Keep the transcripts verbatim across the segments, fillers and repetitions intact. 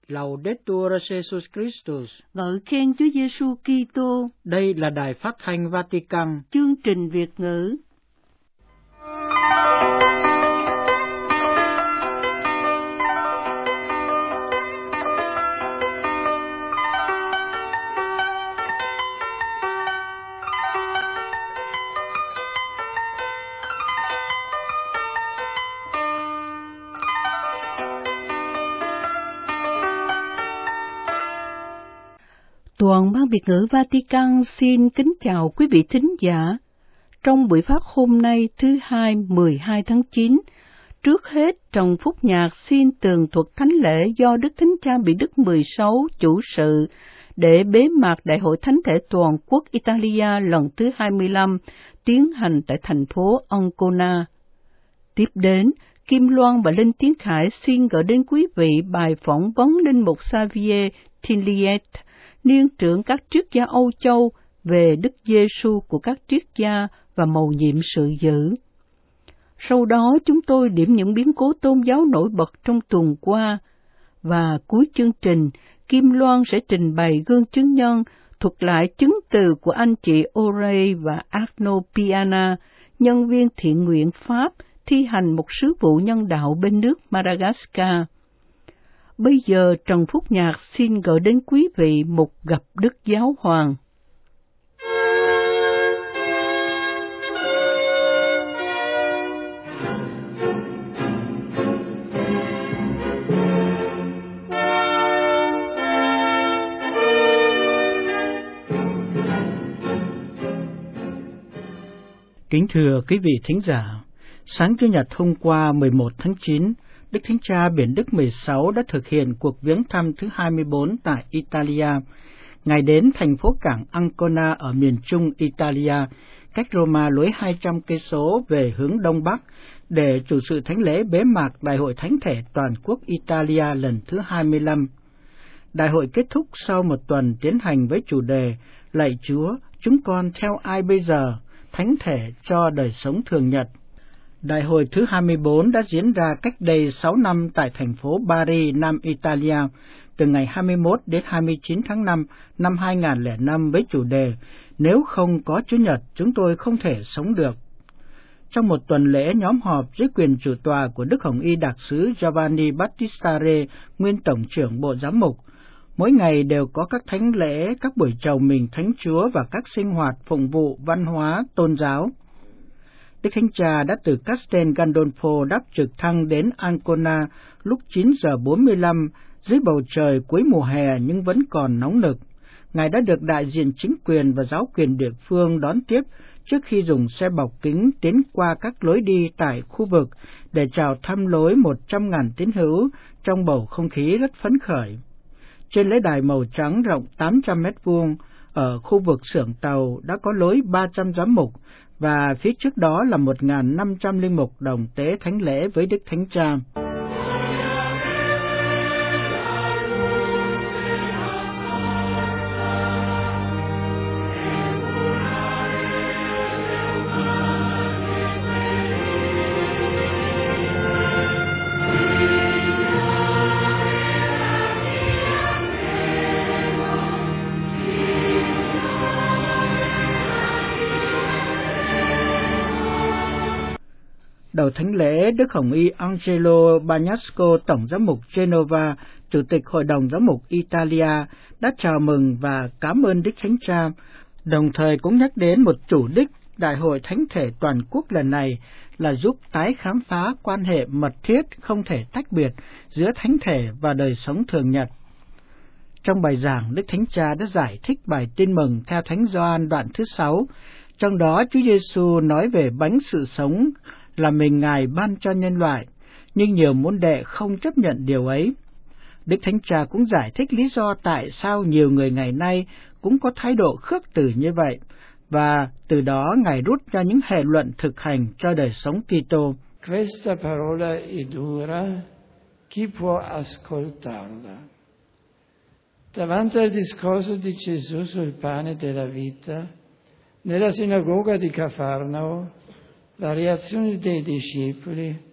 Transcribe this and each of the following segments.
Laudetur Jesus Christus. Ngợi khen Chúa Giêsu Kitô. Đây là Đài Phát thanh Vatican. Chương trình Việt ngữ. Toàn ban Việt ngữ Vatican xin kính chào quý vị thính giả. Trong buổi phát hôm nay thứ Hai mười hai tháng chín, trước hết trong phúc nhạc xin tường thuật thánh lễ do Đức Thánh Cha Bị Đức mười sáu chủ sự để bế mạc Đại hội Thánh thể toàn quốc Italia lần thứ hai mươi lăm tiến hành tại thành phố Ancona. Tiếp đến, Kim Loan và Linh Tiến Khải xin gửi đến quý vị bài phỏng vấn Linh mục Xavier Tinliet, niên trưởng các triết gia Âu Châu, về Đức Giêsu của các triết gia và mầu nhiệm sự dữ. Sau đó chúng tôi điểm những biến cố tôn giáo nổi bật trong tuần qua, và cuối chương trình, Kim Loan sẽ trình bày gương chứng nhân, thuật lại chứng từ của anh chị Ore và Arno Piana, nhân viên thiện nguyện Pháp, thi hành một sứ vụ nhân đạo bên nước Madagascar. Bây giờ Trần Phúc Nhạc xin gửi đến quý vị một gặp Đức Giáo Hoàng. Kính thưa quý vị thính giả, sáng Chủ nhật hôm qua mười một tháng chín, Đức Thánh Cha Biển Đức mười sáu đã thực hiện cuộc viếng thăm thứ hai mươi bốn tại Italia. Ngài đến thành phố cảng Ancona ở miền trung Italia, cách Roma lối hai trăm cây số về hướng đông bắc, để chủ sự thánh lễ bế mạc Đại hội Thánh thể toàn quốc Italia lần thứ hai mươi lăm. Đại hội kết thúc sau một tuần tiến hành với chủ đề Lạy Chúa, chúng con theo ai bây giờ? Thánh thể cho đời sống thường nhật. Đại hội thứ hai mươi bốn đã diễn ra cách đây sáu năm tại thành phố Bari, Nam Italia, từ ngày hai mươi mốt đến hai mươi chín tháng năm năm hai nghìn không trăm lẻ năm với chủ đề Nếu không có Chúa Nhật, chúng tôi không thể sống được. Trong một tuần lễ nhóm họp dưới quyền chủ tọa của Đức Hồng Y Đặc sứ Giovanni Battista Re, nguyên Tổng trưởng Bộ Giám mục, mỗi ngày đều có các thánh lễ, các buổi chầu mừng Thánh Chúa và các sinh hoạt phụng vụ văn hóa, tôn giáo. Đức Thánh Cha đã từ Castel Gandolfo đáp trực thăng đến Ancona lúc chín giờ bốn mươi lăm dưới bầu trời cuối mùa hè nhưng vẫn còn nóng nực. Ngài đã được đại diện chính quyền và giáo quyền địa phương đón tiếp trước khi dùng xe bọc kính tiến qua các lối đi tại khu vực để chào thăm lối một trăm nghìn tín hữu trong bầu không khí rất phấn khởi. Trên lễ đài màu trắng rộng tám trăm mét vuông, ở khu vực xưởng tàu đã có lối ba trăm giám mục, và phía trước đó là một nghìn năm trăm linh mục đồng tế thánh lễ với Đức Thánh Cha. Đầu thánh lễ, Đức Hồng Y Angelo Bagnasco, Tổng giám mục Genova, Chủ tịch Hội đồng giám mục Italia, đã chào mừng và cảm ơn Đức Thánh Cha, đồng thời cũng nhắc đến một chủ đích Đại hội Thánh thể toàn quốc lần này là giúp tái khám phá quan hệ mật thiết không thể tách biệt giữa Thánh thể và đời sống thường nhật. Trong bài giảng, Đức Thánh Cha đã giải thích bài tin mừng theo Thánh Gioan đoạn thứ sáu, trong đó Chúa Giêsu nói về bánh sự sống là mình Ngài ban cho nhân loại, nhưng nhiều môn đệ không chấp nhận điều ấy. Đức Thánh Cha cũng giải thích lý do tại sao nhiều người ngày nay cũng có thái độ khước từ như vậy, và từ đó Ngài rút ra những hệ luận thực hành cho đời sống Kitô. Questa parola è dura, chi può ascoltarla? Davanti al discorso di Gesù sul pane della vita, nella sinagoga di Cafarnao, la reazione dei discepoli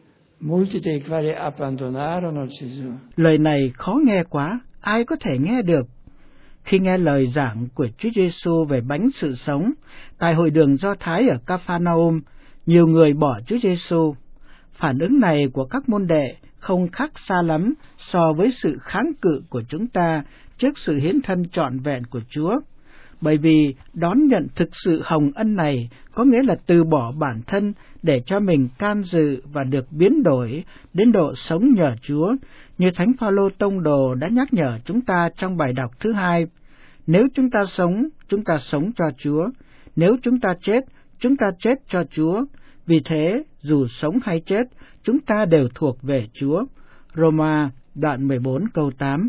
molti dei quali abbandonarono Gesù. Lời này khó nghe quá, ai có thể nghe được? Khi nghe lời giảng của Chúa Giêsu về bánh sự sống tại hội đường Do Thái ở Ca-pha-na-um, nhiều người bỏ Chúa Giêsu. Phản ứng này của các môn đệ không khác xa lắm so với sự kháng cự của chúng ta trước sự hiến thân trọn vẹn của Chúa. Bởi vì đón nhận thực sự hồng ân này có nghĩa là từ bỏ bản thân để cho mình can dự và được biến đổi đến độ sống nhờ Chúa, như Thánh Phaolô Tông Đồ đã nhắc nhở chúng ta trong bài đọc thứ hai. Nếu chúng ta sống, chúng ta sống cho Chúa. Nếu chúng ta chết, chúng ta chết cho Chúa. Vì thế, dù sống hay chết, chúng ta đều thuộc về Chúa. Roma đoạn mười bốn câu tám.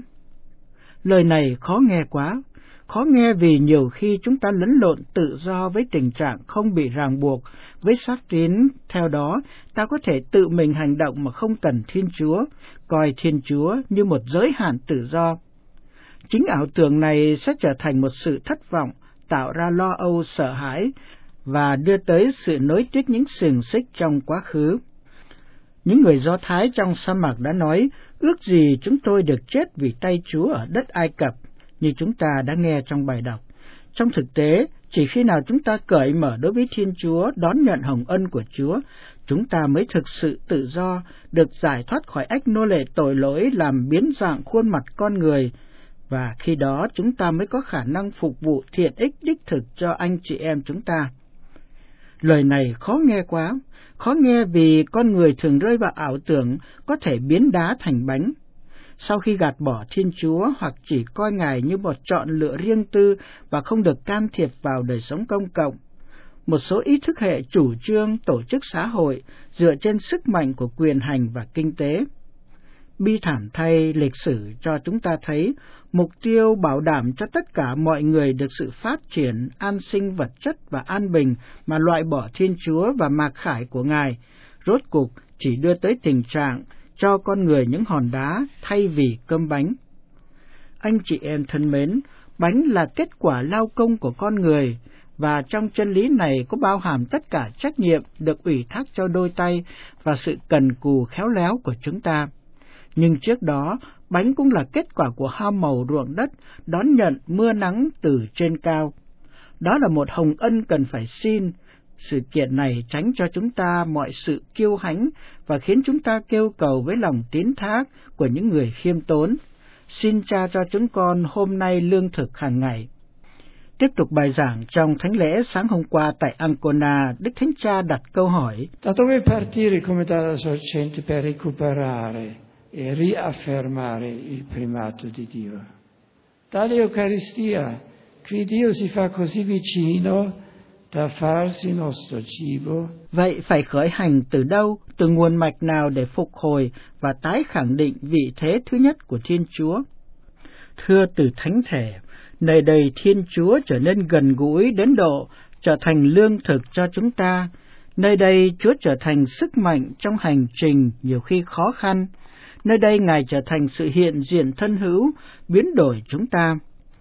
Lời này khó nghe quá. Khó nghe vì nhiều khi chúng ta lẫn lộn tự do với tình trạng không bị ràng buộc với xác tín. Theo đó, ta có thể tự mình hành động mà không cần Thiên Chúa, coi Thiên Chúa như một giới hạn tự do. Chính ảo tưởng này sẽ trở thành một sự thất vọng, tạo ra lo âu sợ hãi và đưa tới sự nối tiếc những xiềng xích trong quá khứ. Những người Do Thái trong sa mạc đã nói, ước gì chúng tôi được chết vì tay Chúa ở đất Ai Cập, như chúng ta đã nghe trong bài đọc. Trong thực tế, chỉ khi nào chúng ta cởi mở đối với Thiên Chúa, đón nhận hồng ân của Chúa, chúng ta mới thực sự tự do, được giải thoát khỏi ách nô lệ tội lỗi làm biến dạng khuôn mặt con người, và khi đó chúng ta mới có khả năng phục vụ thiện ích đích thực cho anh chị em chúng ta. Lời này khó nghe quá, khó nghe vì con người thường rơi vào ảo tưởng có thể biến đá thành bánh. Sau khi gạt bỏ Thiên Chúa hoặc chỉ coi Ngài như một chọn lựa riêng tư và không được can thiệp vào đời sống công cộng, một số ý thức hệ chủ trương tổ chức xã hội dựa trên sức mạnh của quyền hành và kinh tế. Bi thảm thay, lịch sử cho chúng ta thấy mục tiêu bảo đảm cho tất cả mọi người được sự phát triển, an sinh vật chất và an bình mà loại bỏ Thiên Chúa và mặc khải của Ngài, rốt cuộc chỉ đưa tới tình trạng cho con người những hòn đá thay vì cơm bánh. Anh chị em thân mến, bánh là kết quả lao công của con người, và trong chân lý này có bao hàm tất cả trách nhiệm được ủy thác cho đôi tay và sự cần cù khéo léo của chúng ta. Nhưng trước đó, bánh cũng là kết quả của hao màu ruộng đất, đón nhận mưa nắng từ trên cao. Đó là một hồng ân cần phải xin. Sự kiện này tránh cho chúng ta mọi sự kiêu hãnh và khiến chúng ta kêu cầu với lòng tín thác của những người khiêm tốn. Xin Cha cho chúng con hôm nay lương thực hàng ngày. Tiếp tục bài giảng trong thánh lễ sáng hôm qua tại Ancona, Đức Thánh Cha đặt câu hỏi: Da dove partire come dalla sorgente per recuperare e riaffermare il primato di Dio? Tale Eucaristia, qui Dio si fa così vicino da farsi nostro cibo. Vậy phải khởi hành từ đâu, từ nguồn mạch nào để phục hồi và tái khẳng định vị thế thứ nhất của Thiên Chúa? Thưa từ thánh thể, nơi đây Thiên Chúa trở nên gần gũi đến độ trở thành lương thực cho chúng ta. Nơi đây Chúa trở thành sức mạnh trong hành trình nhiều khi khó khăn. Nơi đây Ngài trở thành sự hiện diện thân hữu, biến đổi chúng ta.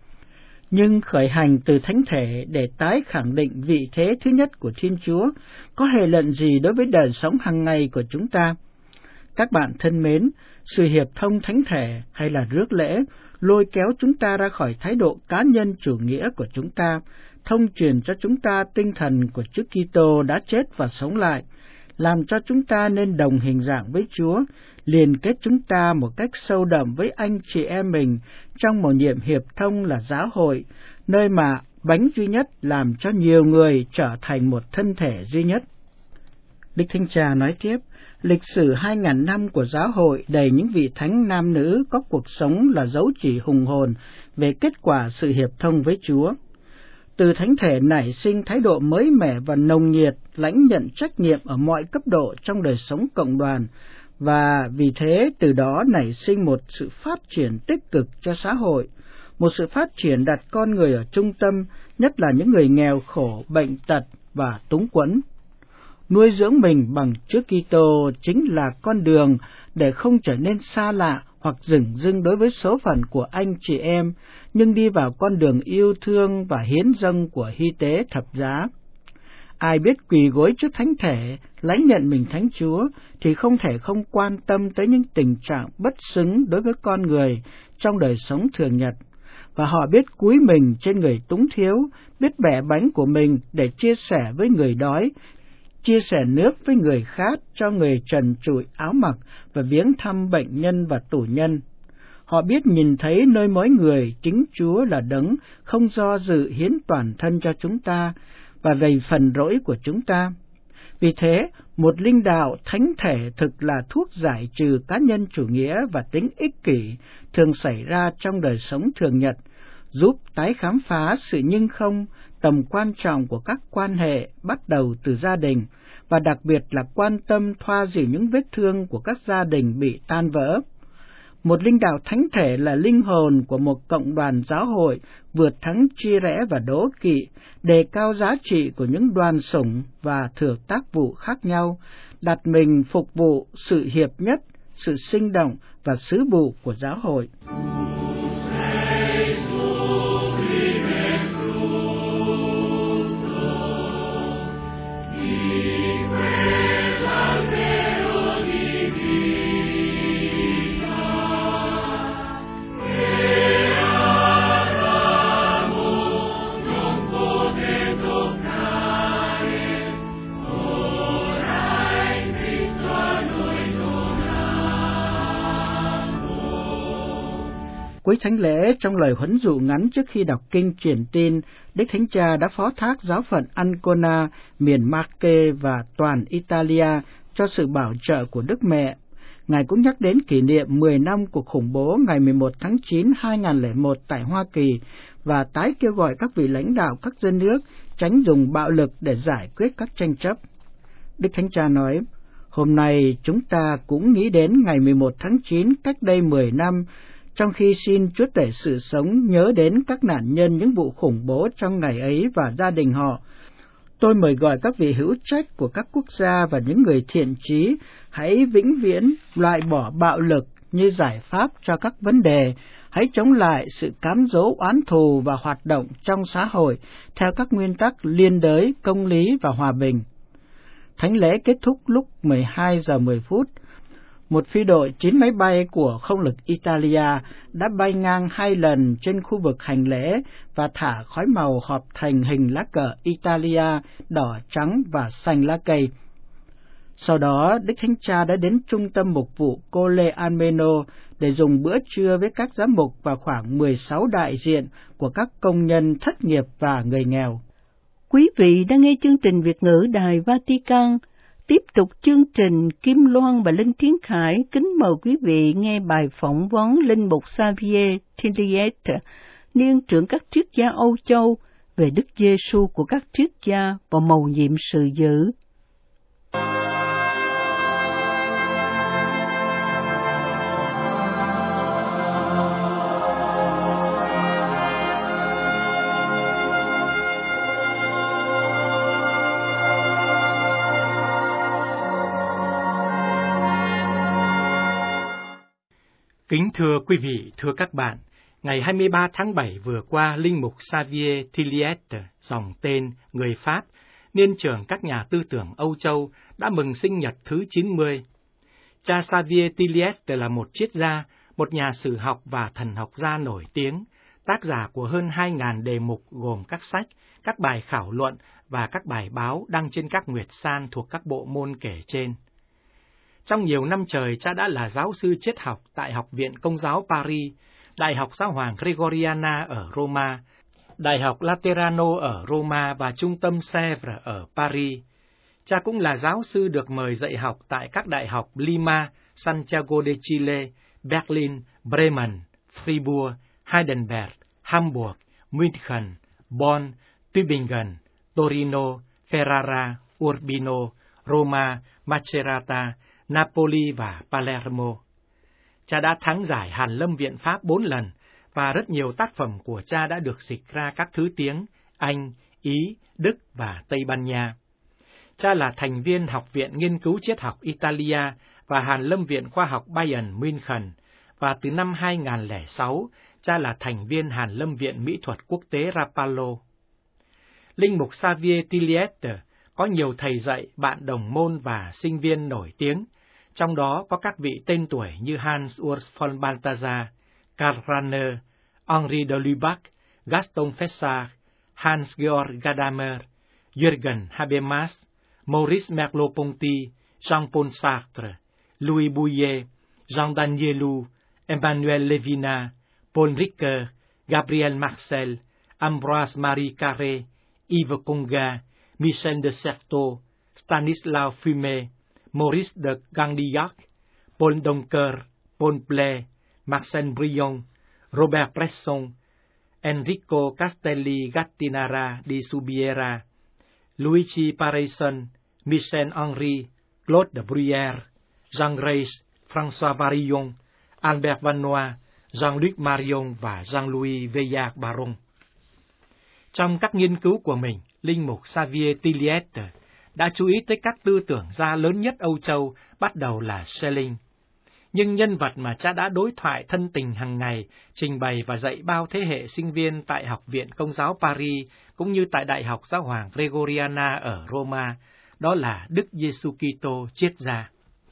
Nhưng khởi hành từ thánh thể để tái khẳng định vị thế thứ nhất của Thiên Chúa có hề lận gì đối với đời sống hàng ngày của chúng ta? Các bạn thân mến, sự hiệp thông thánh thể hay là rước lễ lôi kéo chúng ta ra khỏi thái độ cá nhân chủ nghĩa của chúng ta, thông truyền cho chúng ta tinh thần của Chúa Kitô đã chết và sống lại, làm cho chúng ta nên đồng hình dạng với Chúa, liên kết chúng ta một cách sâu đậm với anh chị em mình trong một nhiệm hiệp thông là giáo hội, nơi mà bánh duy nhất làm cho nhiều người trở thành một thân thể duy nhất. Đức Thánh Cha nói tiếp, lịch sử hai ngàn năm của giáo hội đầy những vị thánh nam nữ có cuộc sống là dấu chỉ hùng hồn về kết quả sự hiệp thông với Chúa. Từ thánh thể nảy sinh thái độ mới mẻ và nồng nhiệt, lãnh nhận trách nhiệm ở mọi cấp độ trong đời sống cộng đoàn, và vì thế từ đó nảy sinh một sự phát triển tích cực cho xã hội, một sự phát triển đặt con người ở trung tâm, nhất là những người nghèo khổ, bệnh tật và túng quẫn. Nuôi dưỡng mình bằng Chúa Kitô chính là con đường để không trở nên xa lạ hoặc dửng dưng đối với số phận của anh chị em, nhưng đi vào con đường yêu thương và hiến dâng của hy tế thập giá. Ai biết quỳ gối trước thánh thể, lãnh nhận mình Thánh Chúa, thì không thể không quan tâm tới những tình trạng bất xứng đối với con người trong đời sống thường nhật. Và họ biết cúi mình trên người túng thiếu, biết bẻ bánh của mình để chia sẻ với người đói, chia sẻ nước với người khát, cho người trần trụi áo mặc và viếng thăm bệnh nhân và tù nhân. Họ biết nhìn thấy nơi mỗi người chính Chúa là đấng không do dự hiến toàn thân cho chúng ta và vì phần lỗi của chúng ta. Vì thế, một linh đạo thánh thể thực là thuốc giải trừ cá nhân chủ nghĩa và tính ích kỷ thường xảy ra trong đời sống thường nhật, giúp tái khám phá sự nhưng không, tầm quan trọng của các quan hệ bắt đầu từ gia đình, và đặc biệt là quan tâm thoa dịu những vết thương của các gia đình bị tan vỡ. Một linh đạo thánh thể là linh hồn của một cộng đoàn giáo hội vượt thắng chia rẽ và đố kỵ, đề cao giá trị của những đoàn sủng và thừa tác vụ khác nhau, đặt mình phục vụ sự hiệp nhất, sự sinh động và sứ vụ của giáo hội. Cuối thánh lễ, trong lời huấn dụ ngắn trước khi đọc kinh truyền tin, Đức Thánh Cha đã phó thác giáo phận Ancona, miền Marche và toàn Italia cho sự bảo trợ của Đức Mẹ. Ngài cũng nhắc đến kỷ niệm mười năm cuộc khủng bố ngày mười một tháng chín năm hai nghìn không trăm lẻ một tại Hoa Kỳ và tái kêu gọi các vị lãnh đạo các dân nước tránh dùng bạo lực để giải quyết các tranh chấp. Đức Thánh Cha nói, hôm nay chúng ta cũng nghĩ đến ngày mười một tháng chín cách đây mười năm, trong khi xin Chúa tể sự sống nhớ đến các nạn nhân những vụ khủng bố trong ngày ấy và gia đình họ. Tôi mời gọi các vị hữu trách của các quốc gia và những người thiện chí hãy vĩnh viễn loại bỏ bạo lực như giải pháp cho các vấn đề, hãy chống lại sự cám dỗ oán thù và hoạt động trong xã hội theo các nguyên tắc liên đới, công lý và hòa bình. Thánh lễ kết thúc lúc mười hai giờ mười phút. Một phi đội chín máy bay của không lực Italia đã bay ngang hai lần trên khu vực hành lễ và thả khói màu hợp thành hình lá cờ Italia đỏ, trắng và xanh lá cây. Sau đó, Đức Thánh Cha đã đến trung tâm mục vụ Colle Almeno để dùng bữa trưa với các giám mục và khoảng mười sáu đại diện của các công nhân thất nghiệp và người nghèo. Quý vị đang nghe chương trình Việt ngữ Đài Vatican. Tiếp tục chương trình, Kim Loan và Linh Tiến Khải kính mời quý vị nghe bài phỏng vấn Linh mục Xavier Tilliet, niên trưởng các triết gia Âu Châu, về Đức Giêsu của các triết gia và mầu nhiệm sự dữ. Kính thưa quý vị, thưa các bạn, ngày hai mươi ba tháng bảy vừa qua, Linh mục Xavier Tilliet, dòng tên người Pháp, niên trưởng các nhà tư tưởng Âu Châu, đã mừng sinh nhật thứ chín mươi. Cha Xavier Tilliet là một triết gia, một nhà sử học và thần học gia nổi tiếng, tác giả của hơn hai nghìn đề mục gồm các sách, các bài khảo luận và các bài báo đăng trên các nguyệt san thuộc các bộ môn kể trên. Trong nhiều năm trời, cha đã là giáo sư triết học tại Học viện Công giáo Paris, Đại học Giáo hoàng Gregoriana ở Roma, Đại học Laterano ở Roma và Trung tâm Sèvres ở Paris. Cha cũng là giáo sư được mời dạy học tại các đại học Lima, Santiago de Chile, Berlin, Bremen, Fribourg, Heidelberg, Hamburg, München, Bonn, Tübingen, Torino, Ferrara, Urbino, Roma, Macerata, Napoli và Palermo. Cha đã thắng giải Hàn Lâm Viện Pháp bốn lần, và rất nhiều tác phẩm của cha đã được dịch ra các thứ tiếng Anh, Ý, Đức và Tây Ban Nha. Cha là thành viên Học viện Nghiên cứu Triết học Italia và Hàn Lâm Viện Khoa học Bayern München, và từ năm hai nghìn không trăm lẻ sáu, cha là thành viên Hàn Lâm Viện Mỹ thuật Quốc tế Rapallo. Linh mục Xavier Tilliet có nhiều thầy dạy, bạn đồng môn và sinh viên nổi tiếng, trong đó có các vị tên tuổi như Hans Urs von Balthasar, Karl Rahner, Henri de Lubac, Gaston Fessard, Hans-Georg Gadamer, Jürgen Habermas, Maurice Merleau-Ponty, Jean-Paul Sartre, Louis Bouillet, Jean Danielou, Emmanuel Levinas, Paul Ricoeur, Gabriel Marcel, Ambroise Marie Carré, Yves Conga, Michel de Certeau, Stanislas Fumé, Maurice de Gandillac, Paul Doncoeur, Paul Blais, Marcel Brion, Robert Bresson, Enrico Castelli Gattinara di Subiera, Luigi Pareison, Michel Henry, Claude de Bruyère, Jean Greiss, François Varillon, Albert Vanois, Jean-Luc Marion và Jean-Louis Veillard-Baron. Trong các nghiên cứu của mình, linh mục Xavier Tilliet đã chú ý tới các tư tưởng gia lớn nhất Âu Châu, bắt đầu là Schelling. Nhưng nhân vật mà cha đã đối thoại thân tình hàng ngày, trình bày và dạy bao thế hệ sinh viên tại Học viện Công giáo Paris, cũng như tại Đại học Giáo hoàng Gregoriana ở Roma, đó là Đức Giêsu Kitô triết gia.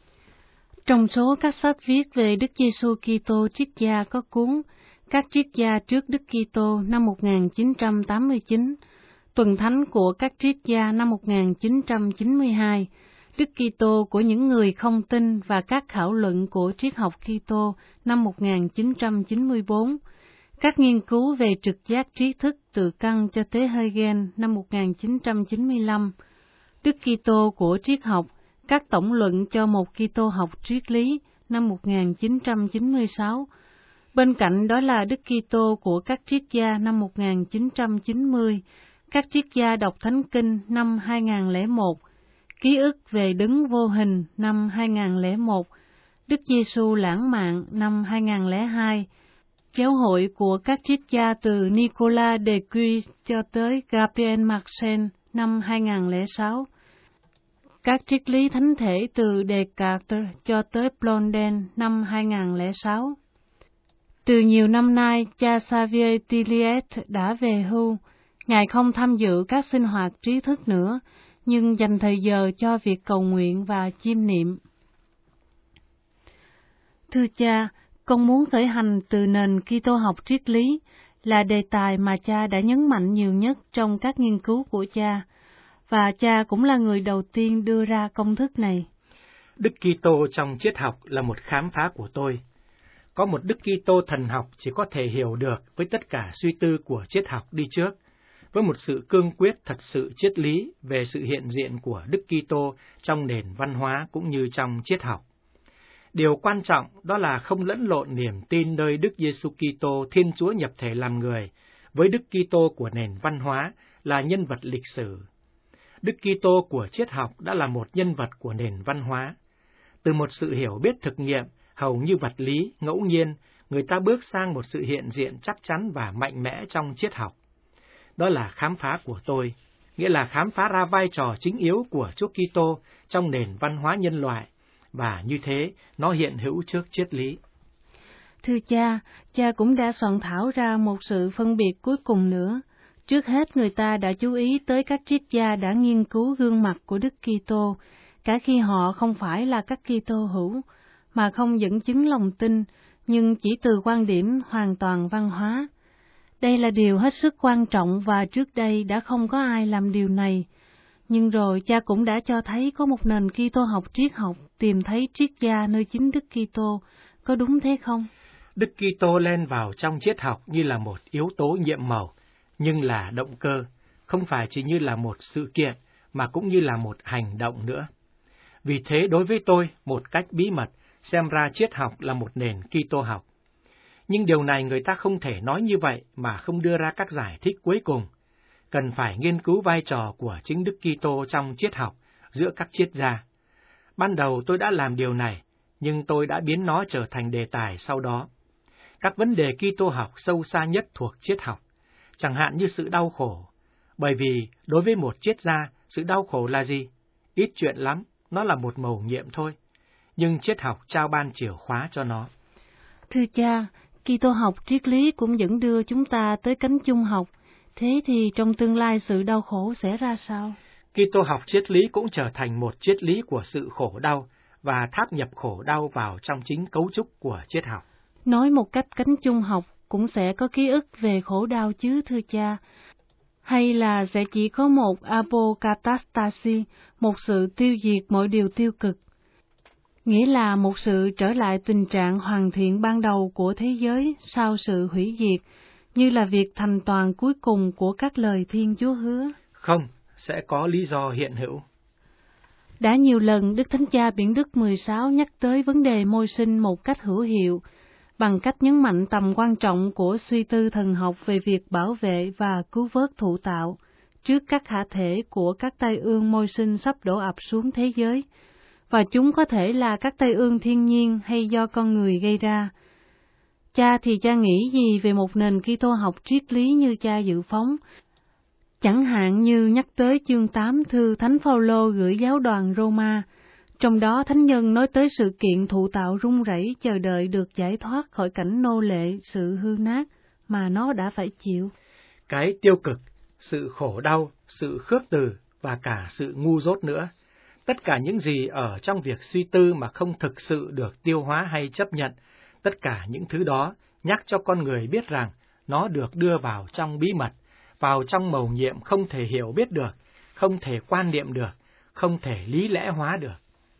Trong số các sách viết về Đức Giêsu Kitô triết gia có cuốn Các triết gia trước Đức Kitô năm một nghìn chín trăm tám mươi chín, Tuần thánh của các triết gia năm một nghìn chín trăm chín mươi hai, Đức Kitô của những người không tin và các khảo luận của triết học Kitô năm một nghìn chín trăm chín mươi bốn, các nghiên cứu về trực giác trí thức từ căn cho tới Hegel năm một nghìn chín trăm chín mươi lăm, Đức Kitô của triết học, các tổng luận cho một Kitô học triết lý năm một nghìn chín trăm chín mươi sáu. Bên cạnh đó là Đức Kitô của các triết gia năm một nghìn chín trăm chín mươi, các triết gia đọc Thánh Kinh năm hai nghìn lẻ một, Ký ức về Đấng vô hình năm hai nghìn lẻ một, Đức Giêsu lãng mạn năm hai nghìn lẻ hai, giáo hội của các triết gia từ Nicolas de Cuy cho tới Gabriel Marcel năm hai nghìn lẻ sáu, các triết lý thánh thể từ Descartes cho tới Blondel năm hai nghìn lẻ sáu. Từ nhiều năm nay, cha Xavier Tilliet đã về hưu. Ngài không tham dự các sinh hoạt trí thức nữa, nhưng dành thời giờ cho việc cầu nguyện và chiêm niệm. Thưa cha, con muốn khởi hành từ nền Kitô học triết lý là đề tài mà cha đã nhấn mạnh nhiều nhất trong các nghiên cứu của cha, và cha cũng là người đầu tiên đưa ra công thức này. Đức Kitô trong triết học là một khám phá của tôi. Có một Đức Kitô thần học chỉ có thể hiểu được với tất cả suy tư của triết học đi trước, với một sự cương quyết thật sự triết lý về sự hiện diện của Đức Kitô trong nền văn hóa cũng như trong triết học. Điều quan trọng đó là không lẫn lộn niềm tin nơi Đức Giêsu Kitô Thiên Chúa nhập thể làm người với Đức Kitô của nền văn hóa là nhân vật lịch sử. Đức Kitô của triết học đã là một nhân vật của nền văn hóa. Từ một sự hiểu biết thực nghiệm hầu như vật lý, ngẫu nhiên, người ta bước sang một sự hiện diện chắc chắn và mạnh mẽ trong triết học. Đó là khám phá của tôi, nghĩa là khám phá ra vai trò chính yếu của Chúa Kitô trong nền văn hóa nhân loại, và như thế nó hiện hữu trước triết lý. Thưa cha, cha cũng đã soạn thảo ra một sự phân biệt cuối cùng nữa. Trước hết, người ta đã chú ý tới các triết gia đã nghiên cứu gương mặt của Đức Kitô, cả khi họ không phải là các Kitô hữu, mà không dẫn chứng lòng tin, nhưng chỉ từ quan điểm hoàn toàn văn hóa. Đây là điều hết sức quan trọng và trước đây đã không có ai làm điều này. Nhưng rồi cha cũng đã cho thấy có một nền Kitô học triết học tìm thấy triết gia nơi chính Đức Kitô, có đúng thế không? Đức Kitô len vào trong triết học như là một yếu tố nhiệm màu, nhưng là động cơ, không phải chỉ như là một sự kiện, mà cũng như là một hành động nữa. Vì thế đối với tôi, một cách bí mật, xem ra triết học là một nền Kitô học. Nhưng điều này người ta không thể nói như vậy mà không đưa ra các giải thích cuối cùng. Cần phải nghiên cứu vai trò của chính Đức Kitô trong triết học giữa các triết gia. Ban đầu tôi đã làm điều này, nhưng tôi đã biến nó trở thành đề tài sau đó. Các vấn đề Kitô học sâu xa nhất thuộc triết học, chẳng hạn như sự đau khổ. Bởi vì đối với một triết gia, sự đau khổ là gì? Ít chuyện lắm, nó là một mầu nhiệm thôi. Nhưng triết học trao ban chìa khóa cho nó. Thưa cha, Kitô học triết lý cũng vẫn đưa chúng ta tới cánh chung học. Thế thì trong tương lai sự đau khổ sẽ ra sao? Kitô học triết lý cũng trở thành một triết lý của sự khổ đau và tháp nhập khổ đau vào trong chính cấu trúc của triết học. Nói một cách cánh chung học cũng sẽ có ký ức về khổ đau chứ thưa cha, hay là sẽ chỉ có một apokatastasi, một sự tiêu diệt mọi điều tiêu cực, nghĩa là một sự trở lại tình trạng hoàn thiện ban đầu của thế giới sau sự hủy diệt, như là việc thành toàn cuối cùng của các lời Thiên Chúa hứa? Không, sẽ có lý do hiện hữu. Đã nhiều lần Đức Thánh Cha Biển Đức mười sáu nhắc tới vấn đề môi sinh một cách hữu hiệu, bằng cách nhấn mạnh tầm quan trọng của suy tư thần học về việc bảo vệ và cứu vớt thụ tạo trước các hạ thể của các tai ương môi sinh sắp đổ ập xuống thế giới, và chúng có thể là các tai ương thiên nhiên hay do con người gây ra. Cha thì cha nghĩ gì về một nền Kitô học triết lý như cha dự phóng, chẳng hạn như nhắc tới chương tám thư Thánh Phaolô gửi giáo đoàn Roma, trong đó thánh nhân nói tới sự kiện thụ tạo run rẩy chờ đợi được giải thoát khỏi cảnh nô lệ sự hư nát mà nó đã phải chịu. Cái tiêu cực, sự khổ đau, sự khước từ và cả sự ngu dốt nữa, tất cả những gì ở trong việc suy tư mà không thực sự được tiêu hóa hay chấp nhận, tất cả những thứ đó nhắc cho con người biết rằng nó được đưa vào trong bí mật, vào trong mầu nhiệm không thể hiểu biết được, không thể quan niệm được, không thể lý lẽ hóa được.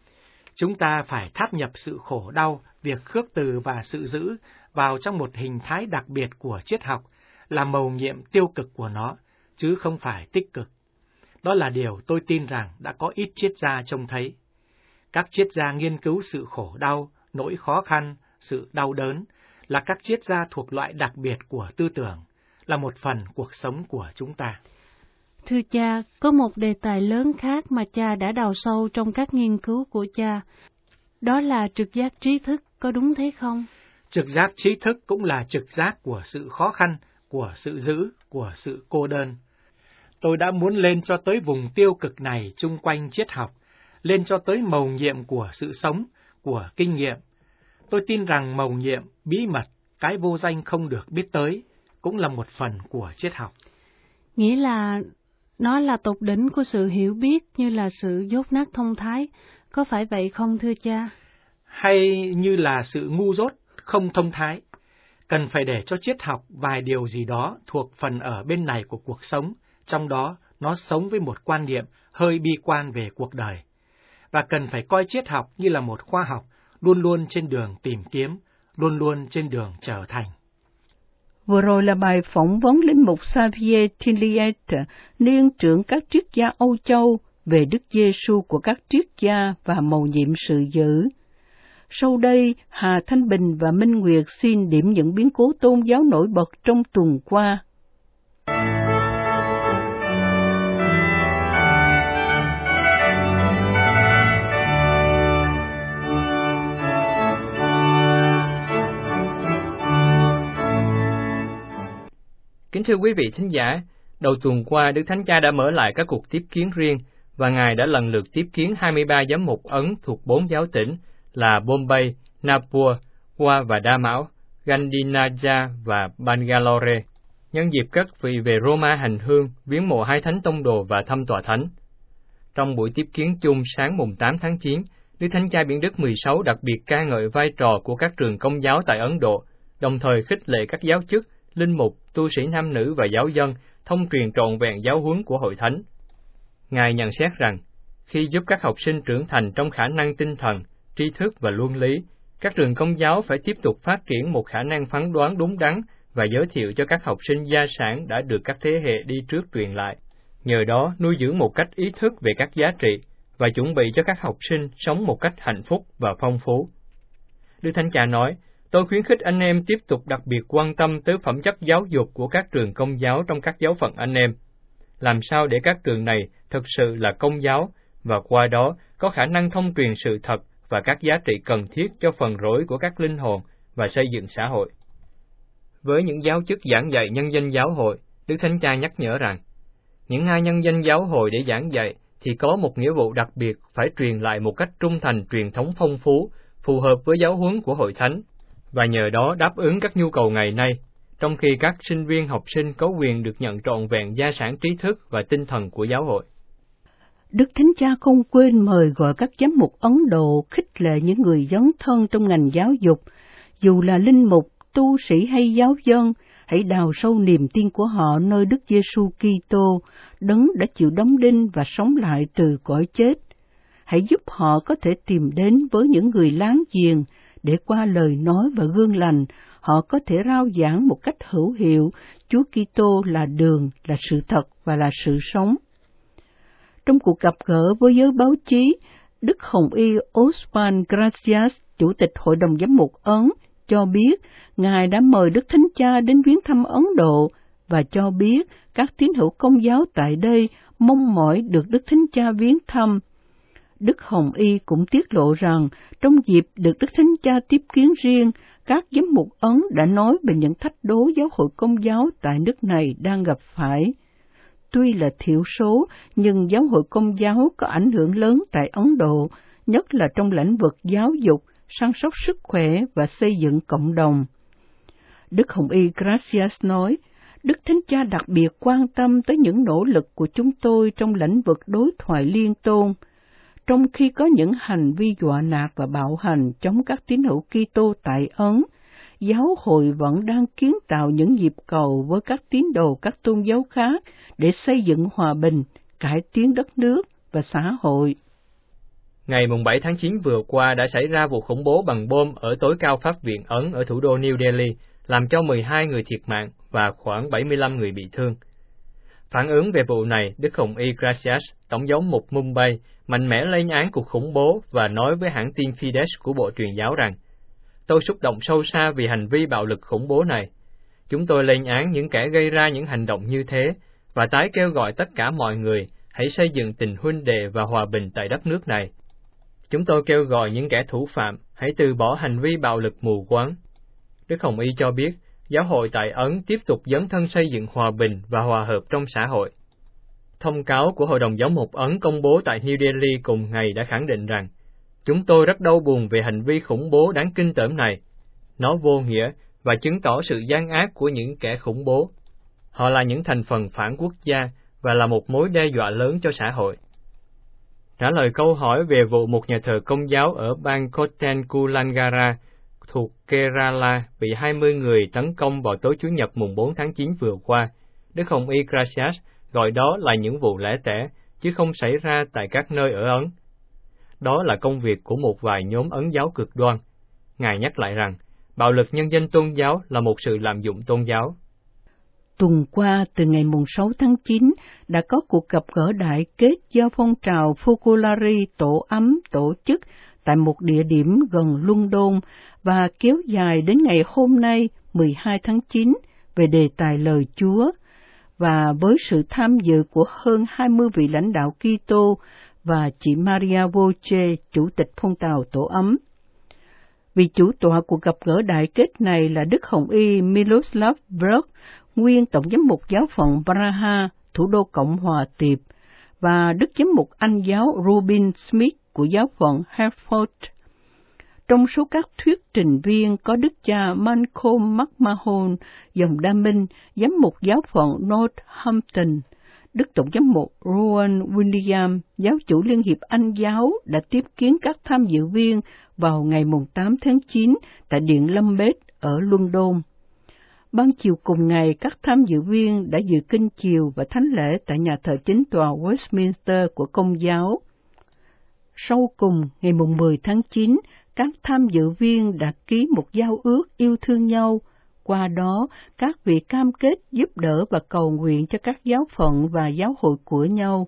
Chúng ta phải tháp nhập sự khổ đau, việc khước từ và sự giữ vào trong một hình thái đặc biệt của triết học, là mầu nhiệm tiêu cực của nó, chứ không phải tích cực. Đó là điều tôi tin rằng đã có ít triết gia trông thấy. Các triết gia nghiên cứu sự khổ đau, nỗi khó khăn, sự đau đớn, là các triết gia thuộc loại đặc biệt của tư tưởng, là một phần cuộc sống của chúng ta. Thưa cha, có một đề tài lớn khác mà cha đã đào sâu trong các nghiên cứu của cha, đó là trực giác trí thức, có đúng thế không? Trực giác trí thức cũng là trực giác của sự khó khăn, của sự giữ, của sự cô đơn. Tôi đã muốn lên cho tới vùng tiêu cực này chung quanh triết học, lên cho tới mầu nhiệm của sự sống, của kinh nghiệm. Tôi tin rằng mầu nhiệm, bí mật, cái vô danh không được biết tới, cũng là một phần của triết học. Nghĩa là nó là tột đỉnh của sự hiểu biết, như là sự dốt nát thông thái, có phải vậy không thưa cha? Hay như là sự ngu dốt, không thông thái? Cần phải để cho triết học vài điều gì đó thuộc phần ở bên này của cuộc sống, trong đó nó sống với một quan niệm hơi bi quan về cuộc đời. Và cần phải coi triết học như là một khoa học, luôn luôn trên đường tìm kiếm, luôn luôn trên đường trở thành. Vừa rồi là bài phỏng vấn linh mục Xavier Tilliet, niên trưởng các triết gia Âu Châu, về Đức Giêsu của các triết gia và mầu nhiệm sự giữ. Sau đây, Hà Thanh Bình và Minh Nguyệt xin điểm những biến cố tôn giáo nổi bật trong tuần qua. Kính thưa quý vị thính giả, đầu tuần qua Đức Thánh Cha đã mở lại các cuộc tiếp kiến riêng, và Ngài đã lần lượt tiếp kiến hai mươi ba giám mục Ấn thuộc bốn giáo tỉnh là Bombay, Nagpur, Goa và Đa Mão, Gandhinaja và Bangalore, nhân dịp các vị về Roma hành hương, viếng mộ hai thánh tông đồ và thăm tòa thánh. Trong buổi tiếp kiến chung sáng mùng tám tháng chín, Đức Thánh Cha Biển Đức mười sáu đặc biệt ca ngợi vai trò của các trường công giáo tại Ấn Độ, đồng thời khích lệ các giáo chức, linh mục, tu sĩ nam nữ và giáo dân thông truyền trọn vẹn giáo huấn của Hội Thánh. Ngài nhận xét rằng, khi giúp các học sinh trưởng thành trong khả năng tinh thần, tri thức và luân lý, các trường công giáo phải tiếp tục phát triển một khả năng phán đoán đúng đắn và giới thiệu cho các học sinh gia sản đã được các thế hệ đi trước truyền lại. Nhờ đó nuôi dưỡng một cách ý thức về các giá trị và chuẩn bị cho các học sinh sống một cách hạnh phúc và phong phú. Đức Thánh Cha nói, tôi khuyến khích anh em tiếp tục đặc biệt quan tâm tới phẩm chất giáo dục của các trường công giáo trong các giáo phận anh em. Làm sao để các trường này thực sự là công giáo và qua đó có khả năng thông truyền sự thật và các giá trị cần thiết cho phần rỗi của các linh hồn và xây dựng xã hội. Với những giáo chức giảng dạy nhân danh giáo hội, Đức Thánh Cha nhắc nhở rằng, những ai nhân danh giáo hội để giảng dạy thì có một nghĩa vụ đặc biệt phải truyền lại một cách trung thành truyền thống phong phú, phù hợp với giáo huấn của Hội Thánh, và nhờ đó đáp ứng các nhu cầu ngày nay, trong khi các sinh viên học sinh có quyền được nhận trọn vẹn gia sản trí thức và tinh thần của giáo hội. Đức Thánh Cha không quên mời gọi các giám mục Ấn Độ khích lệ những người dấn thân trong ngành giáo dục, dù là linh mục, tu sĩ hay giáo dân, hãy đào sâu niềm tin của họ nơi Đức Giêsu Kitô, Đấng đã chịu đóng đinh và sống lại từ cõi chết. Hãy giúp họ có thể tìm đến với những người láng giềng, để qua lời nói và gương lành, họ có thể rao giảng một cách hữu hiệu Chúa Kitô là đường, là sự thật và là sự sống. Trong cuộc gặp gỡ với giới báo chí, Đức Hồng Y Oswald Gracias, Chủ tịch Hội đồng Giám mục Ấn, cho biết Ngài đã mời Đức Thánh Cha đến viếng thăm Ấn Độ và cho biết các tín hữu Công giáo tại đây mong mỏi được Đức Thánh Cha viếng thăm. Đức Hồng Y cũng tiết lộ rằng trong dịp được Đức Thánh Cha tiếp kiến riêng, các giám mục Ấn đã nói về những thách đố giáo hội Công giáo tại nước này đang gặp phải. Tuy là thiểu số, nhưng giáo hội Công giáo có ảnh hưởng lớn tại Ấn Độ, nhất là trong lĩnh vực giáo dục, săn sóc sức khỏe và xây dựng cộng đồng. Đức Hồng Y Gracias nói, Đức Thánh Cha đặc biệt quan tâm tới những nỗ lực của chúng tôi trong lĩnh vực đối thoại liên tôn. Trong khi có những hành vi dọa nạt và bạo hành chống các tín hữu Kitô tại Ấn, giáo hội vẫn đang kiến tạo những nhịp cầu với các tín đồ các tôn giáo khác để xây dựng hòa bình, cải tiến đất nước và xã hội. Ngày bảy tháng chín vừa qua đã xảy ra vụ khủng bố bằng bom ở tối cao Pháp viện Ấn ở thủ đô New Delhi, làm cho mười hai người thiệt mạng và khoảng bảy mươi lăm người bị thương. Phản ứng về vụ này, Đức Hồng Y Gracias, tổng giám mục Mumbai, mạnh mẽ lên án cuộc khủng bố và nói với hãng tin Fides của Bộ Truyền giáo rằng, tôi xúc động sâu xa vì hành vi bạo lực khủng bố này. Chúng tôi lên án những kẻ gây ra những hành động như thế và tái kêu gọi tất cả mọi người hãy xây dựng tình huynh đệ và hòa bình tại đất nước này. Chúng tôi kêu gọi những kẻ thủ phạm hãy từ bỏ hành vi bạo lực mù quáng. Đức Hồng Y cho biết, giáo hội tại Ấn tiếp tục dấn thân xây dựng hòa bình và hòa hợp trong xã hội. Thông cáo của Hội đồng Giám mục Ấn công bố tại New Delhi cùng ngày đã khẳng định rằng, chúng tôi rất đau buồn về hành vi khủng bố đáng kinh tởm này. Nó vô nghĩa và chứng tỏ sự gian ác của những kẻ khủng bố. Họ là những thành phần phản quốc gia và là một mối đe dọa lớn cho xã hội. Trả lời câu hỏi về vụ một nhà thờ Công giáo ở bang Kotten Kulangara thuộc Kerala bị hai mươi người tấn công vào tối Chủ nhật mùng bốn tháng chín vừa qua, Đức Hồng Y Gracias gọi đó là những vụ lẻ tẻ, chứ không xảy ra tại các nơi ở Ấn. Đó là công việc của một vài nhóm Ấn giáo cực đoan. Ngài nhắc lại rằng, bạo lực nhân danh tôn giáo là một sự lạm dụng tôn giáo. Tuần qua, từ ngày sáu tháng chín, đã có cuộc gặp gỡ đại kết do phong trào Focolari tổ ấm tổ chức tại một địa điểm gần London và kéo dài đến ngày hôm nay mười hai tháng chín về đề tài lời Chúa, và với sự tham dự của hơn hai mươi vị lãnh đạo Kitô và chị Maria Voce, Chủ tịch phong trào tổ ấm. Vị chủ tọa cuộc gặp gỡ đại kết này là Đức Hồng Y Miloslav Vrk, nguyên Tổng giám mục giáo phận Praha, thủ đô Cộng hòa Tiệp, và Đức giám mục Anh giáo Robin Smith của giáo phận Hereford. Trong số các thuyết trình viên có Đức cha Malcolm McMahon, dòng Đa Minh, giám mục giáo phận Northampton. Đức Tổng giám mục Rowan William, giáo chủ Liên hiệp Anh giáo, đã tiếp kiến các tham dự viên vào ngày tám tháng chín tại Điện Lâm Bết ở London. Ban chiều cùng ngày, các tham dự viên đã dự kinh chiều và thánh lễ tại nhà thờ chính tòa Westminster của Công giáo. Sau cùng, ngày mười tháng chín, các tham dự viên đã ký một giao ước yêu thương nhau. Qua đó, các vị cam kết giúp đỡ và cầu nguyện cho các giáo phận và giáo hội của nhau.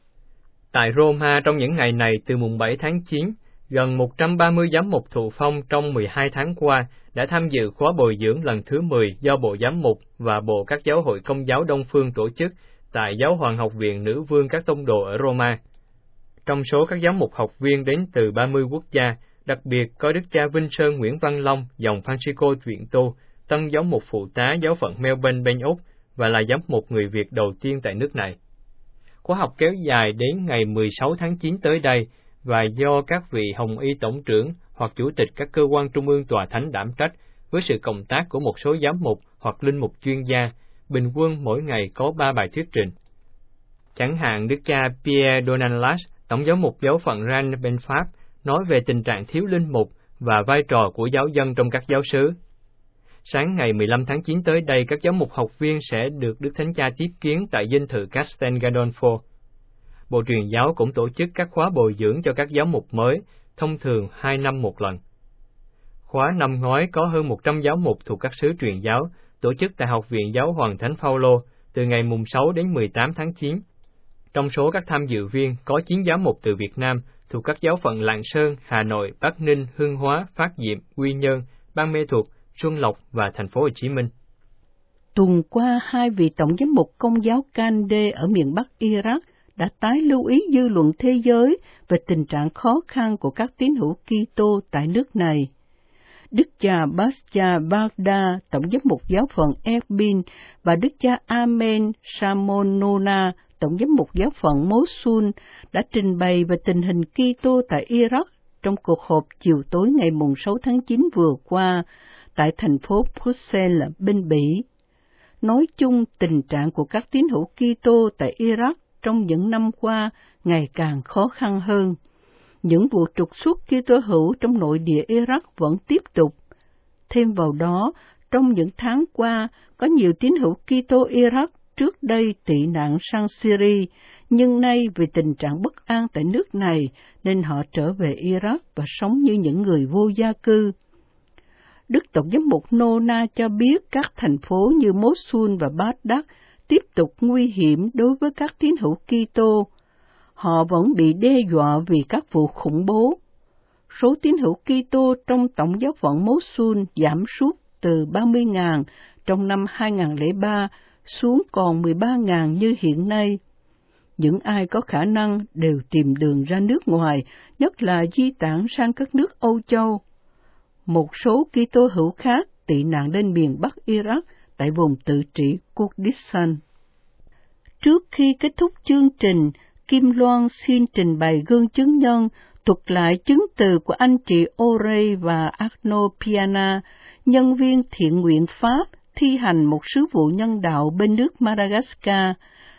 Tại Roma trong những ngày này từ mùng bảy tháng chín, gần một trăm ba mươi giám mục thụ phong trong mười hai tháng qua đã tham dự khóa bồi dưỡng lần thứ mười do Bộ Giám mục và Bộ các giáo hội Công giáo Đông phương tổ chức tại Giáo hoàng học viện Nữ vương các tông đồ ở Roma. Trong số các giám mục học viên đến từ ba mươi quốc gia, đặc biệt có Đức cha Vinh Sơn Nguyễn Văn Long, dòng Francisco Truyện Tô, tân giám mục phụ tá giáo phận Melbourne bên Úc và là giám mục người Việt đầu tiên tại nước này. Khóa học kéo dài đến ngày mười sáu tháng chín tới đây và do các vị hồng y tổng trưởng hoặc chủ tịch các cơ quan trung ương tòa thánh đảm trách với sự cộng tác của một số giám mục hoặc linh mục chuyên gia, bình quân mỗi ngày có ba bài thuyết trình. Chẳng hạn Đức cha Pierre Donatlas, tổng giám mục giáo phận Rennes bên Pháp, nói về tình trạng thiếu linh mục và vai trò của giáo dân trong các giáo xứ. Sáng ngày mười lăm tháng chín tới đây, các giám mục học viên sẽ được Đức Thánh Cha tiếp kiến tại dinh thự Castel Gandolfo. Bộ truyền giáo cũng tổ chức các khóa bồi dưỡng cho các giám mục mới, thông thường hai năm một lần. Khóa năm ngoái có hơn một trăm giáo mục thuộc các xứ truyền giáo, tổ chức tại Học viện Giáo hoàng Thánh Phaolô từ ngày mùng sáu đến mười tám tháng chín. Trong số các tham dự viên có chín giám mục từ Việt Nam thuộc các giáo phận Lạng Sơn, Hà Nội, Bắc Ninh, Hương Hóa, Phát Diệm, Quy Nhơn, Ban Mê Thuột, Xuân Lộc và thành phố Hồ Chí Minh. Tuần qua, hai vị tổng giám mục Công giáo Kandé ở miền Bắc Iraq đã tái lưu ý dư luận thế giới về tình trạng khó khăn của các tín hữu Kitô tại nước này. Đức cha Basja Bagda, tổng giám mục giáo phận Erbil, và Đức cha Amen Shamonona, tổng giám mục giáo phận Mosul, đã trình bày về tình hình Kitô tại Iraq trong cuộc họp chiều tối ngày sáu tháng chín vừa qua tại thành phố Bruxelles, bên Bỉ. Nói chung, tình trạng của các tín hữu Kitô tại Iraq trong những năm qua ngày càng khó khăn hơn. Những vụ trục xuất Kitô hữu trong nội địa Iraq vẫn tiếp tục. Thêm vào đó, trong những tháng qua, có nhiều tín hữu Kitô Iraq trước đây tị nạn sang Syria, nhưng nay vì tình trạng bất an tại nước này nên họ trở về Iraq và sống như những người vô gia cư. Đức Tổng giám mục Nona cho biết các thành phố như Mosul và Baghdad tiếp tục nguy hiểm đối với các tín hữu Kitô. Họ vẫn bị đe dọa vì các vụ khủng bố. Số tín hữu Kitô trong tổng giáo phận Mosul giảm sút từ ba mươi nghìn trong năm hai nghìn không trăm lẻ ba xuống còn mười ba nghìn như hiện nay. Những ai có khả năng đều tìm đường ra nước ngoài, nhất là di tản sang các nước Âu Châu. Một số Kitô hữu khác tị nạn đến miền Bắc Iraq tại vùng tự trị Kurdistan. Trước khi kết thúc chương trình, Kim Loan xin trình bày gương chứng nhân thuật lại chứng từ của anh chị Orey và Arno Piana, nhân viên thiện nguyện Pháp thi hành một sứ vụ nhân đạo bên nước Madagascar.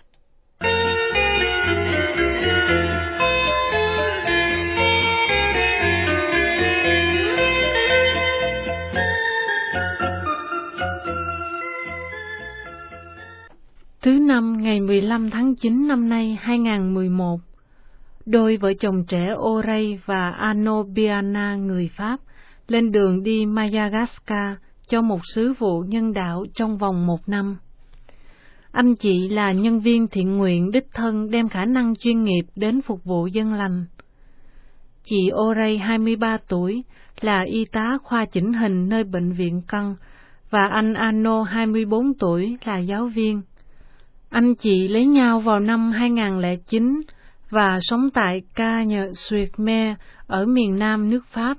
Thứ năm ngày mười lăm tháng chín năm nay hai nghìn không trăm mười một, đôi vợ chồng trẻ Orey và Arno Piana người Pháp lên đường đi Madagascar cho một sứ vụ nhân đạo trong vòng một năm. Anh chị là nhân viên thiện nguyện đích thân đem khả năng chuyên nghiệp đến phục vụ dân lành. Chị Orey hai mươi ba tuổi, là y tá khoa chỉnh hình nơi bệnh viện Căn, và anh Arno hai mươi bốn tuổi, là giáo viên. Anh chị lấy nhau vào năm hai nghìn không trăm lẻ chín và sống tại Cagnes-sur-Mer ở miền nam nước Pháp.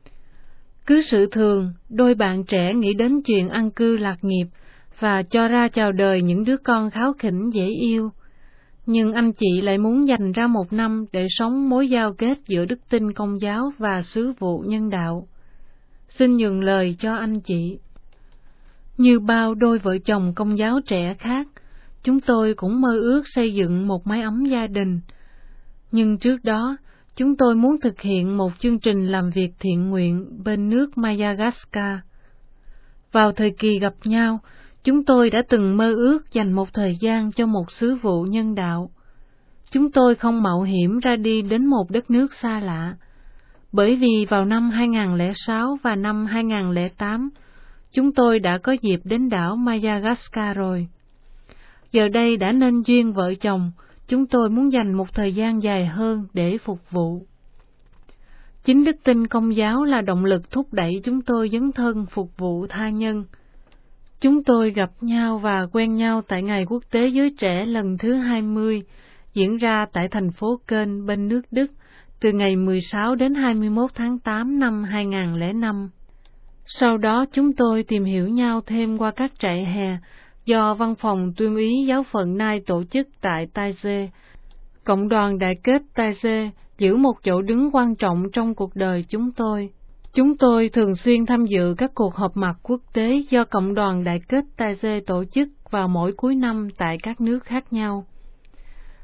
Cứ sự thường, đôi bạn trẻ nghĩ đến chuyện an cư lạc nghiệp và cho ra chào đời những đứa con kháu khỉnh dễ yêu. Nhưng anh chị lại muốn dành ra một năm để sống mối giao kết giữa đức tin Công giáo và sứ vụ nhân đạo. Xin nhường lời cho anh chị. Như bao đôi vợ chồng Công giáo trẻ khác, chúng tôi cũng mơ ước xây dựng một mái ấm gia đình. Nhưng trước đó, chúng tôi muốn thực hiện một chương trình làm việc thiện nguyện bên nước Madagascar. Vào thời kỳ gặp nhau, chúng tôi đã từng mơ ước dành một thời gian cho một sứ vụ nhân đạo. Chúng tôi không mạo hiểm ra đi đến một đất nước xa lạ, bởi vì vào năm hai nghìn không trăm lẻ sáu và năm hai nghìn không trăm lẻ tám, chúng tôi đã có dịp đến đảo Madagascar rồi. Giờ đây đã nên duyên vợ chồng, chúng tôi muốn dành một thời gian dài hơn để phục vụ. Chính đức tin Công giáo là động lực thúc đẩy chúng tôi dấn thân phục vụ tha nhân. Chúng tôi gặp nhau và quen nhau tại Ngày Quốc tế Giới Trẻ lần thứ hai mươi, diễn ra tại thành phố Köln bên nước Đức, từ ngày mười sáu đến hai mươi mốt tháng tám năm hai nghìn không trăm lẻ năm. Sau đó chúng tôi tìm hiểu nhau thêm qua các trại hè do Văn phòng Tuyên úy Giáo phận Nai tổ chức tại Taizé. Cộng đoàn Đại kết Taizé giữ một chỗ đứng quan trọng trong cuộc đời chúng tôi. Chúng tôi thường xuyên tham dự các cuộc họp mặt quốc tế do Cộng đoàn Đại kết Taizé tổ chức vào mỗi cuối năm tại các nước khác nhau.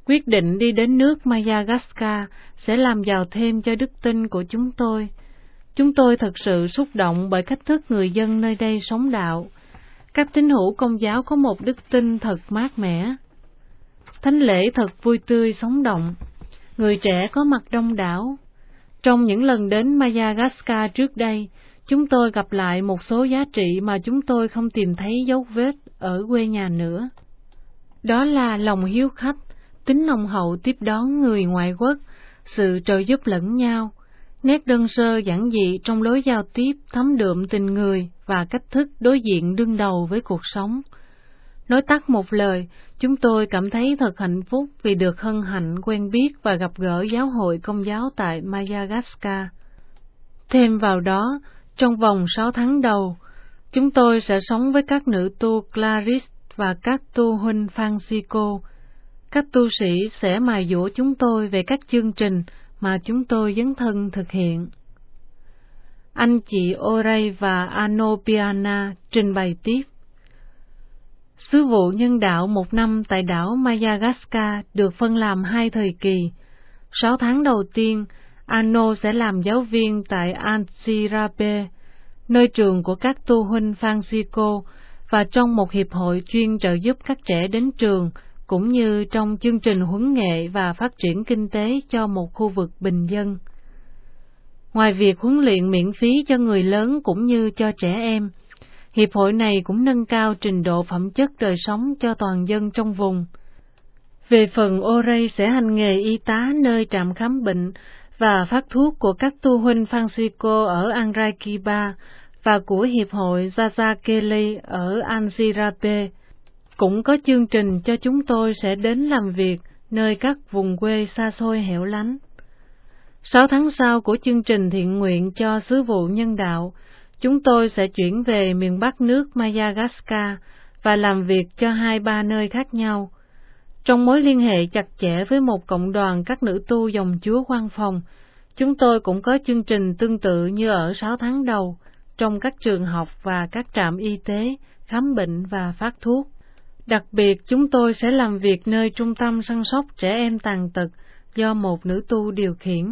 Quyết định đi đến nước Madagascar sẽ làm giàu thêm cho đức tin của chúng tôi. Chúng tôi thật sự xúc động bởi cách thức người dân nơi đây sống đạo. Các tín hữu Công giáo có một đức tin thật mát mẻ. Thánh lễ thật vui tươi sống động. Người trẻ có mặt đông đảo. Trong những lần đến Madagascar trước đây, chúng tôi gặp lại một số giá trị mà chúng tôi không tìm thấy dấu vết ở quê nhà nữa. Đó là lòng hiếu khách, tính nồng hậu tiếp đón người ngoại quốc, sự trợ giúp lẫn nhau, nét đơn sơ giản dị trong lối giao tiếp thấm đượm tình người và cách thức đối diện đương đầu với cuộc sống. Nói tắt một lời, chúng tôi cảm thấy thật hạnh phúc vì được hân hạnh quen biết và gặp gỡ giáo hội Công giáo tại Madagascar. Thêm vào đó, trong vòng sáu tháng đầu, chúng tôi sẽ sống với các nữ tu Clarice và các tu huynh Francisco. Các tu sĩ sẽ mài dũa chúng tôi về các chương trình mà chúng tôi dấn thân thực hiện. Anh chị Oray và Anopiana trình bày tiếp. Sứ vụ nhân đạo một năm tại đảo Madagascar được phân làm hai thời kỳ. Sáu tháng đầu tiên, Ano sẽ làm giáo viên tại Antsirabe, nơi trường của các tu huynh Francisco, và trong một hiệp hội chuyên trợ giúp các trẻ đến trường, cũng như trong chương trình huấn nghệ và phát triển kinh tế cho một khu vực bình dân. Ngoài việc huấn luyện miễn phí cho người lớn cũng như cho trẻ em, hiệp hội này cũng nâng cao trình độ phẩm chất đời sống cho toàn dân trong vùng. Về phần Oray sẽ hành nghề y tá nơi trạm khám bệnh và phát thuốc của các tu huynh Francisco ở Angraikiba và của hiệp hội Zazakele ở Antsirabe. Cũng có chương trình cho chúng tôi sẽ đến làm việc nơi các vùng quê xa xôi hẻo lánh. Sáu tháng sau của chương trình thiện nguyện cho sứ vụ nhân đạo, chúng tôi sẽ chuyển về miền Bắc nước Madagascar và làm việc cho hai ba nơi khác nhau. Trong mối liên hệ chặt chẽ với một cộng đoàn các nữ tu dòng Chúa Quang Phòng, chúng tôi cũng có chương trình tương tự như ở sáu tháng đầu, trong các trường học và các trạm y tế, khám bệnh và phát thuốc. Đặc biệt, chúng tôi sẽ làm việc nơi trung tâm săn sóc trẻ em tàn tật do một nữ tu điều khiển.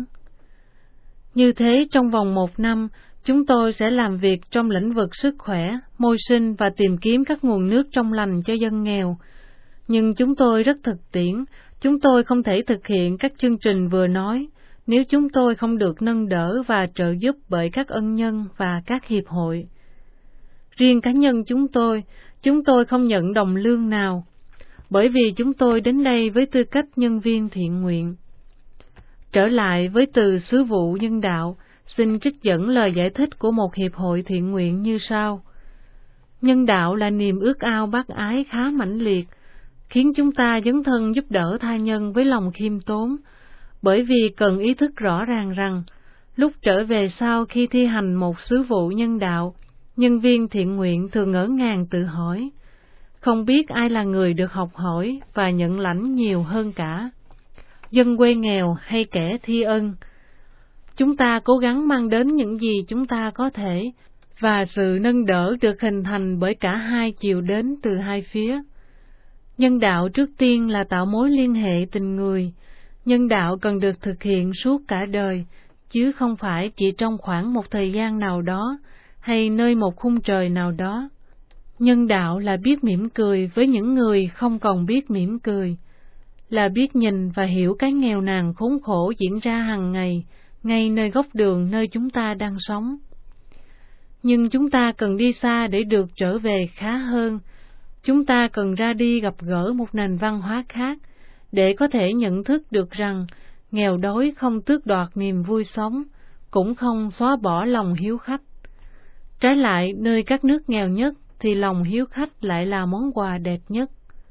Như thế, trong vòng một năm, chúng tôi sẽ làm việc trong lĩnh vực sức khỏe, môi sinh và tìm kiếm các nguồn nước trong lành cho dân nghèo. Nhưng chúng tôi rất thực tiễn, chúng tôi không thể thực hiện các chương trình vừa nói nếu chúng tôi không được nâng đỡ và trợ giúp bởi các ân nhân và các hiệp hội. Riêng cá nhân chúng tôi, chúng tôi không nhận đồng lương nào, bởi vì chúng tôi đến đây với tư cách nhân viên thiện nguyện. Trở lại với từ sứ vụ nhân đạo, xin trích dẫn lời giải thích của một hiệp hội thiện nguyện như sau. Nhân đạo là niềm ước ao bác ái khá mãnh liệt, khiến chúng ta dấn thân giúp đỡ tha nhân với lòng khiêm tốn, bởi vì cần ý thức rõ ràng rằng, lúc trở về sau khi thi hành một sứ vụ nhân đạo, nhân viên thiện nguyện thường ngỡ ngàng tự hỏi, không biết ai là người được học hỏi và nhận lãnh nhiều hơn cả, dân quê nghèo hay kẻ thi ân. Chúng ta cố gắng mang đến những gì chúng ta có thể, và sự nâng đỡ được hình thành bởi cả hai chiều đến từ hai phía. Nhân đạo trước tiên là tạo mối liên hệ tình người. Nhân đạo cần được thực hiện suốt cả đời, chứ không phải chỉ trong khoảng một thời gian nào đó, hay nơi một khung trời nào đó. Nhân đạo là biết mỉm cười với những người không còn biết mỉm cười, là biết nhìn và hiểu cái nghèo nàn khốn khổ diễn ra hàng ngày, ngay nơi góc đường nơi chúng ta đang sống. Nhưng chúng ta cần đi xa để được trở về khá hơn. Chúng ta cần ra đi gặp gỡ một nền văn hóa khác, để có thể nhận thức được rằng nghèo đói không tước đoạt niềm vui sống, cũng không xóa bỏ lòng hiếu khách. Trái lại, nơi các nước nghèo nhất thì lòng hiếu khách lại là món quà đẹp nhất.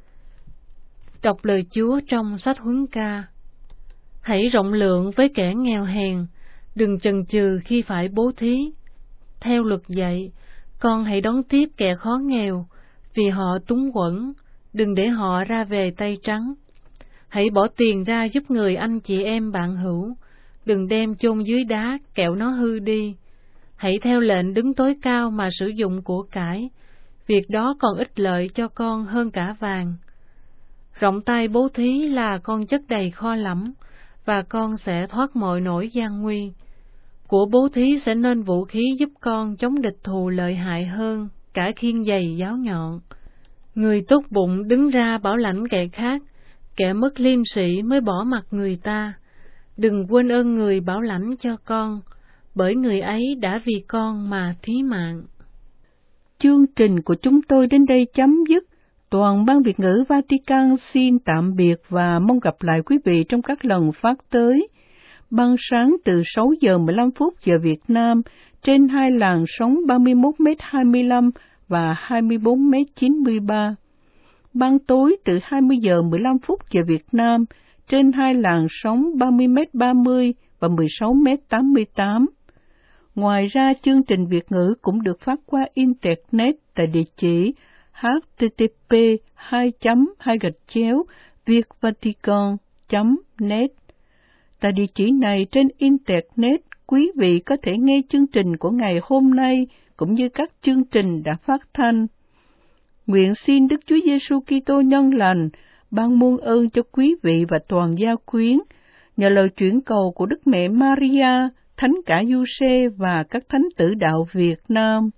Đọc lời Chúa trong sách Huấn Ca. Hãy rộng lượng với kẻ nghèo hèn, đừng chần chừ khi phải bố thí. Theo luật dạy, con hãy đón tiếp kẻ khó nghèo, vì họ túng quẫn, đừng để họ ra về tay trắng. Hãy bỏ tiền ra giúp người anh chị em bạn hữu, đừng đem chôn dưới đá kẻo nó hư đi. Hãy theo lệnh đứng tối cao mà sử dụng của cải, việc đó còn ích lợi cho con hơn cả vàng. Rộng tay bố thí là con chất đầy kho lẫm, và con sẽ thoát mọi nỗi gian nguy. Của bố thí sẽ nên vũ khí giúp con chống địch thù lợi hại hơn cả khiên giày giáo nhọn. Người tốt bụng đứng ra bảo lãnh kẻ khác, kẻ mất liêm sĩ mới bỏ mặc người ta. Đừng quên ơn người bảo lãnh cho con, bởi người ấy đã vì con mà thí mạng. Chương trình của chúng tôi đến đây chấm dứt. Toàn ban Việt ngữ Vatican xin tạm biệt và mong gặp lại quý vị trong các lần phát tới. Ban sáng từ sáu giờ mười lăm phút giờ Việt Nam trên hai làn sóng ba mươi mốt mét hai mươi lăm và hai mươi bốn mét chín mươi ba. Ban tối từ hai mươi giờ mười lăm phút giờ Việt Nam trên hai làn sóng ba mươi mét ba mươi và mười sáu mét tám mươi tám. Ngoài ra, chương trình Việt ngữ cũng được phát qua Internet tại địa chỉ h t t p hai chấm hai gạch chéo vietvatican chấm net. Tại địa chỉ này trên Internet, quý vị có thể nghe chương trình của ngày hôm nay cũng như các chương trình đã phát thanh. Nguyện xin Đức Chúa Giêsu Kitô nhân lành ban muôn ơn cho quý vị và toàn gia quyến, nhờ lời chuyển cầu của Đức Mẹ Maria, Thánh cả Giuse và các thánh tử đạo Việt Nam.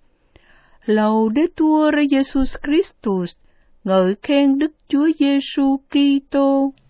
Laudetur Jesus Christus, ngợi khen Đức Chúa Giêsu Kitô.